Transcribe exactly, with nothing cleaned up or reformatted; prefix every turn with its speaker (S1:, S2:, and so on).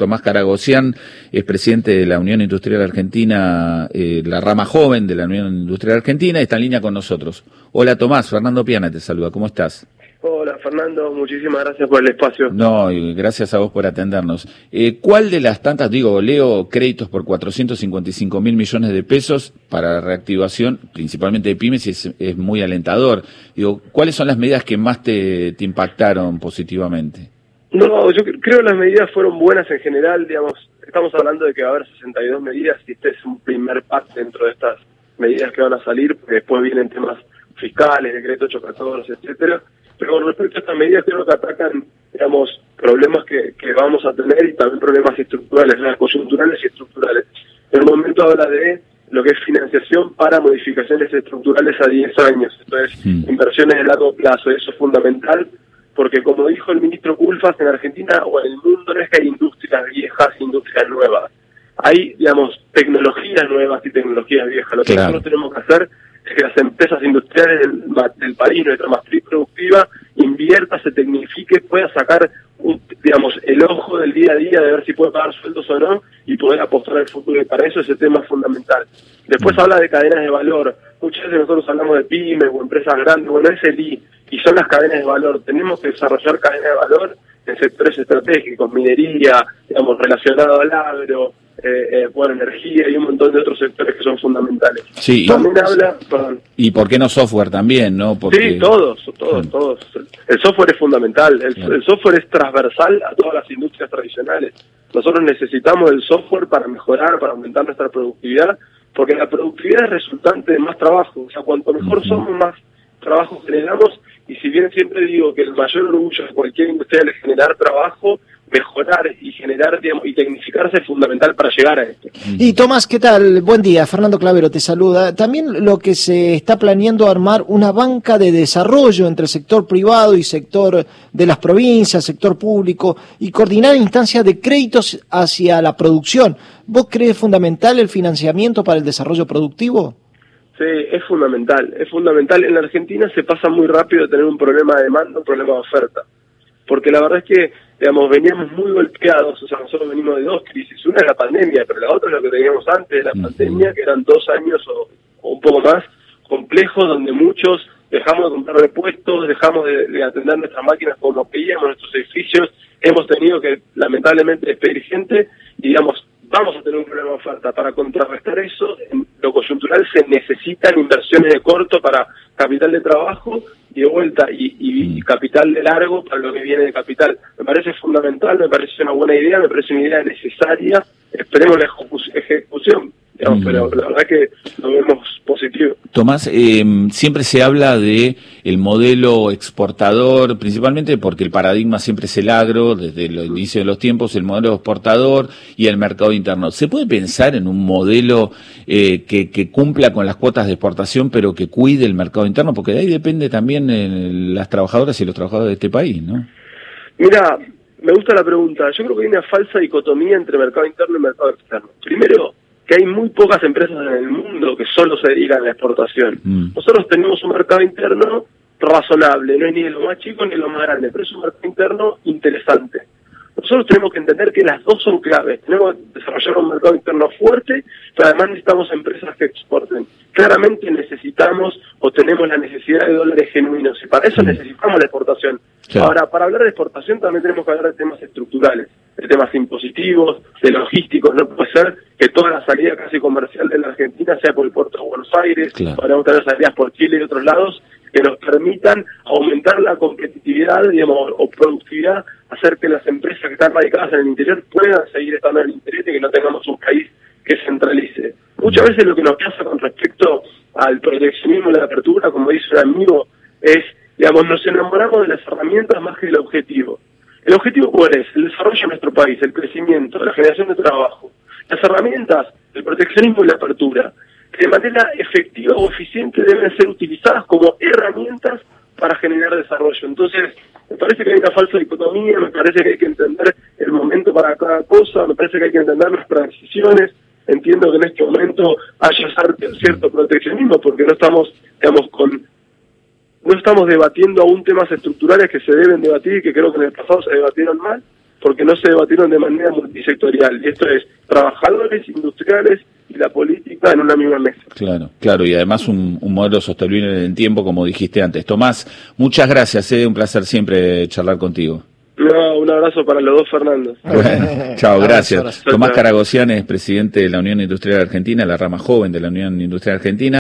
S1: Tomás Caragosian es presidente de la Unión Industrial Argentina, eh, la rama joven de la Unión Industrial Argentina, y está en línea con nosotros. Hola Tomás, Fernando Piana te saluda, ¿cómo estás?
S2: Hola Fernando, muchísimas gracias por el espacio.
S1: No, y gracias a vos por atendernos. Eh, ¿Cuál de las tantas, digo, leo créditos por cuatrocientos cincuenta y cinco mil millones de pesos para la reactivación, principalmente de pymes, y es, es muy alentador? Digo, ¿cuáles son las medidas que más te, te impactaron positivamente?
S2: No, yo creo que las medidas fueron buenas en general, digamos, estamos hablando de que va a haber sesenta y dos medidas y este es un primer pack dentro de estas medidas que van a salir, porque después vienen temas fiscales, decreto ocho catorce, etcétera. Pero con respecto a estas medidas creo que atacan, digamos, problemas que, que vamos a tener y también problemas estructurales, las coyunturales y estructurales. En el momento habla de lo que es financiación para modificaciones estructurales a diez años, esto es, mm. inversiones de largo plazo, eso es fundamental, porque como dijo el ministro Culfas, en Argentina o en el mundo no es que hay industrias viejas e industrias nuevas, hay, digamos, tecnologías nuevas y tecnologías viejas. Lo que claro. nosotros tenemos que hacer es que las empresas industriales del, del país, nuestra matriz productiva, invierta, se tecnifique, pueda sacar, un, digamos, el ojo del día a día de ver si puede pagar sueldos o no y poder apostar al futuro. Y para eso ese tema es fundamental. Después mm. habla de cadenas de valor. Muchas veces nosotros hablamos de pymes o empresas grandes, bueno, es el I, y son las cadenas de valor. Tenemos que desarrollar cadenas de valor en sectores estratégicos, minería, digamos, relacionado al agro, Eh, eh, bueno, energía y un montón de otros sectores que son fundamentales.
S1: Sí,
S2: también y, habla, perdón.
S1: Y por qué no software también, ¿no? Porque...
S2: Sí, todos, todos, todos. El software es fundamental, el, claro. el software es transversal a todas las industrias tradicionales. Nosotros necesitamos el software para mejorar, para aumentar nuestra productividad, porque la productividad es resultante de más trabajo. O sea, cuanto mejor uh-huh. somos, más trabajo generamos, y si bien siempre digo que el mayor orgullo de cualquier industrial es generar trabajo, mejorar y generar, digamos, y tecnificarse es fundamental para llegar a esto.
S3: Y Tomás, ¿qué tal? Buen día, Fernando Clavero te saluda. También lo que se está planeando armar una banca de desarrollo entre el sector privado y sector de las provincias, sector público, y coordinar instancias de créditos hacia la producción. ¿Vos crees fundamental el financiamiento para el desarrollo productivo?
S2: Sí, es fundamental, es fundamental. En la Argentina se pasa muy rápido de tener un problema de demanda, un problema de oferta. Porque la verdad es que, digamos, veníamos muy golpeados, o sea, nosotros venimos de dos crisis, una es la pandemia, pero la otra es lo que teníamos antes de la uh-huh. pandemia, que eran dos años o, o un poco más complejos, donde muchos dejamos de comprar repuestos, dejamos de, de atender nuestras máquinas como pedíamos, nuestros edificios, hemos tenido que, lamentablemente, despedir gente, y digamos, vamos a tener un problema de oferta. Para contrarrestar eso, en lo coyuntural se necesitan inversiones de corto para capital de trabajo y de vuelta, y, y, y capital de largo para lo que viene de capital. Me parece fundamental, me parece una buena idea, me parece una idea necesaria, esperemos la ejecución, digamos, mm. pero la verdad que lo vemos positivo.
S1: Tomás, eh, siempre se habla de el modelo exportador, principalmente porque el paradigma siempre es el agro, desde el inicio de los tiempos, el modelo exportador y el mercado interno. ¿Se puede pensar en un modelo eh, que, que cumpla con las cuotas de exportación, pero que cuide el mercado interno? Porque de ahí depende también eh, las trabajadoras y los trabajadores de este país, ¿no?
S2: Mira, me gusta la pregunta. Yo creo que hay una falsa dicotomía entre mercado interno y mercado externo. Primero, que hay muy pocas empresas en el mundo que solo se dedican a la exportación. Mm. Nosotros tenemos un mercado interno razonable, no es ni de lo más chico ni de lo más grande, pero es un mercado interno interesante. Nosotros tenemos que entender que las dos son claves. Tenemos que desarrollar un mercado interno fuerte, pero además necesitamos empresas que exporten. Claramente necesitamos o tenemos la necesidad de dólares genuinos, y para eso mm. necesitamos la exportación. Sí. Ahora, para hablar de exportación también tenemos que hablar de temas estructurales, de temas impositivos, de logísticos. No puede ser que toda la salida casi comercial de la Argentina sea por el puerto de Buenos Aires, claro. Podemos tener salidas por Chile y otros lados que nos permitan aumentar la competitividad, digamos, o productividad, hacer que las empresas que están radicadas en el interior puedan seguir estando en el interior y que no tengamos un país que centralice. Muchas veces lo que nos pasa con respecto al proteccionismo y la apertura, como dice un amigo, es, digamos, nos enamoramos de las herramientas más que del objetivo. ¿El objetivo cuál es? El desarrollo de nuestro país, el crecimiento, la generación de trabajo. Las herramientas, el proteccionismo y la apertura, que de manera efectiva o eficiente deben ser utilizadas como herramientas para generar desarrollo. Entonces, me parece que hay una falsa dicotomía, me parece que hay que entender el momento para cada cosa, me parece que hay que entender las transiciones. Entiendo que en este momento haya cierto proteccionismo porque no estamos, digamos, con no estamos debatiendo aún temas estructurales que se deben debatir y que creo que en el pasado se debatieron mal, porque no se debatieron de manera multisectorial. Y esto es trabajadores, industriales y la política en una misma mesa.
S1: Claro, claro, y además un, un modelo sostenible en el tiempo, como dijiste antes. Tomás, muchas gracias, es eh, un placer siempre charlar contigo.
S2: No, un abrazo para los dos Fernandos.
S1: Bueno, chao, gracias. Tomás Caragosian es presidente de la Unión Industrial Argentina, la rama joven de la Unión Industrial Argentina.